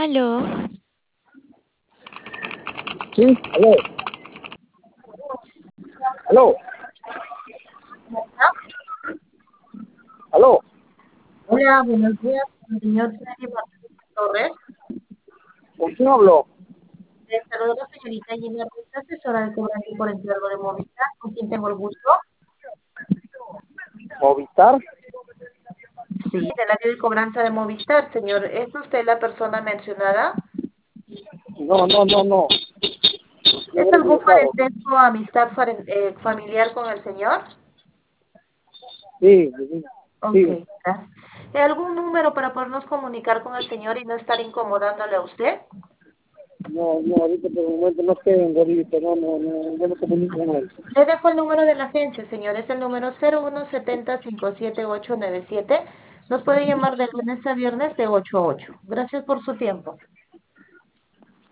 Aló, Sí, aló, aló, aló, Hola, buenos días, señor Freddy Martínez Torres. ¿con quién habló? Le saludo a la señorita Gina Ruiz, asesora de cobranza por encargo de Movistar, con quien tengo el gusto. Movistar. Sí, del área de cobranza de Movistar, señor. ¿Es usted la persona mencionada? No. Yo ¿Es me he algún equivocado. parentesco o amistad familiar con el señor? Sí, Ok, sí. gracias. ¿Algún número para podernos comunicar con el señor y no estar incomodándole a usted? No, ahorita por el momento no tengo ahorita, yo no comunico con él. Le dejo el número de la agencia, señor. Es el número 0170-57897. Nos puede llamar de lunes a viernes de 8 a 8. Gracias por su tiempo.